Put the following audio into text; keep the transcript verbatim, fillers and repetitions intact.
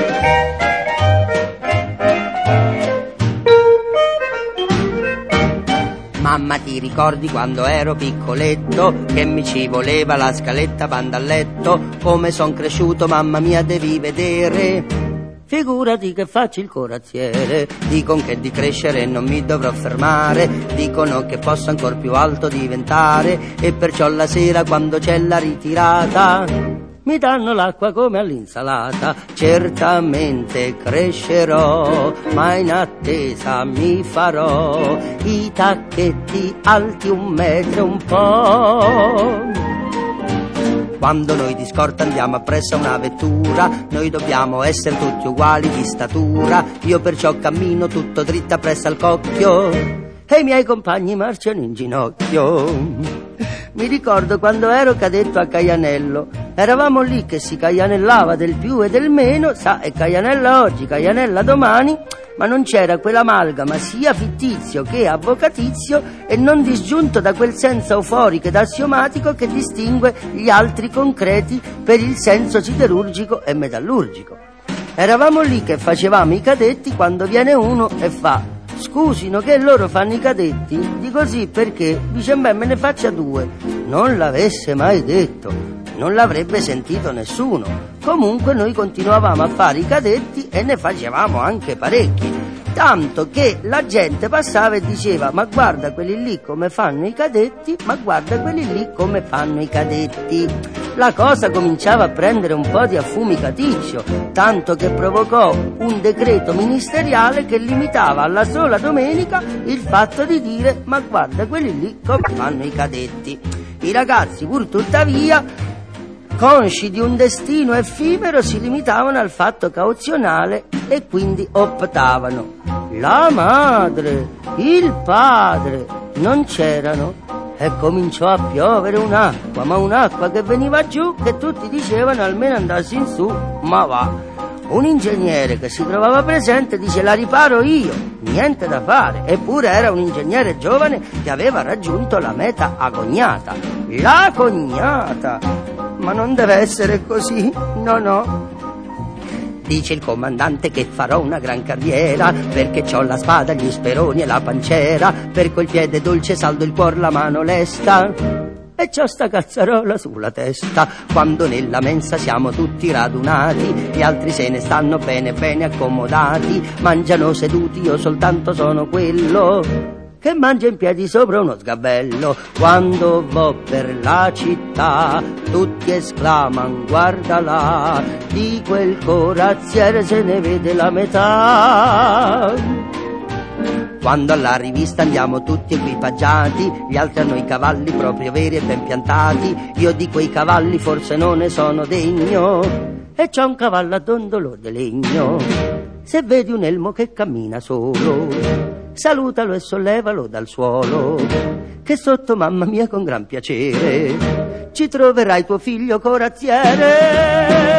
Mamma, ti ricordi quando ero piccoletto che mi ci voleva la scaletta banda a letto? Come son cresciuto, mamma mia, devi vedere. Figurati che faccio il corazziere. Dicon che di crescere non mi dovrò fermare, dicono che posso ancor più alto diventare, e perciò la sera quando c'è la ritirata mi danno l'acqua come all'insalata. Certamente crescerò, ma in attesa mi farò i tacchetti alti un metro e un po'. Quando noi di scorta andiamo appresso a una vettura, noi dobbiamo essere tutti uguali di statura. Io perciò cammino tutto dritto appresso al cocchio e i miei compagni marciano in ginocchio. Mi ricordo quando ero cadetto a Caianello, eravamo lì che si caianellava del più e del meno, sa, e caianella oggi, caianella domani, ma non c'era quell'amalgama sia fittizio che avvocatizio e non disgiunto da quel senso euforico ed assiomatico che distingue gli altri concreti per il senso siderurgico e metallurgico. Eravamo lì che facevamo i cadetti quando viene uno e fa: scusino, che loro fanno i cadetti? Dico sì, perché? Dice: beh, me ne faccia due. Non l'avesse mai detto, non l'avrebbe sentito nessuno. Comunque noi continuavamo a fare i cadetti e ne facevamo anche parecchi, tanto che la gente passava e diceva: ma guarda quelli lì come fanno i cadetti, ma guarda quelli lì come fanno i cadetti. La cosa cominciava a prendere un po' di affumicaticcio, tanto che provocò un decreto ministeriale che limitava alla sola domenica il fatto di dire: ma guarda quelli lì come fanno i cadetti. I ragazzi, pur tuttavia, consci di un destino effimero, si limitavano al fatto cauzionale e quindi optavano. La madre, il padre non c'erano e cominciò a piovere un'acqua, ma un'acqua che veniva giù, che tutti dicevano almeno andassi in su, ma va. Un ingegnere che si trovava presente dice: la riparo io, niente da fare. Eppure era un ingegnere giovane che aveva raggiunto la meta agognata. La cognata! Ma non deve essere così, no no. Dice il comandante che farò una gran carriera, perché c'ho la spada, gli speroni e la pancera, per quel piede dolce saldo il cuor, la mano lesta, e c'ho sta cazzarola sulla testa. Quando nella mensa siamo tutti radunati, gli altri se ne stanno bene bene accomodati, mangiano seduti, io soltanto sono quello che mangia in piedi sopra uno sgabello. Quando vo per la città tutti esclaman: guarda là, di quel corazziere se ne vede la metà. Quando alla rivista andiamo tutti equipaggiati, gli altri hanno i cavalli proprio veri e ben piantati, io di quei cavalli forse non ne sono degno, e c'ho un cavallo a dondolo di legno. Se vedi un elmo che cammina solo, salutalo e sollevalo dal suolo, che sotto, mamma mia, con gran piacere ci troverai tuo figlio corazziere.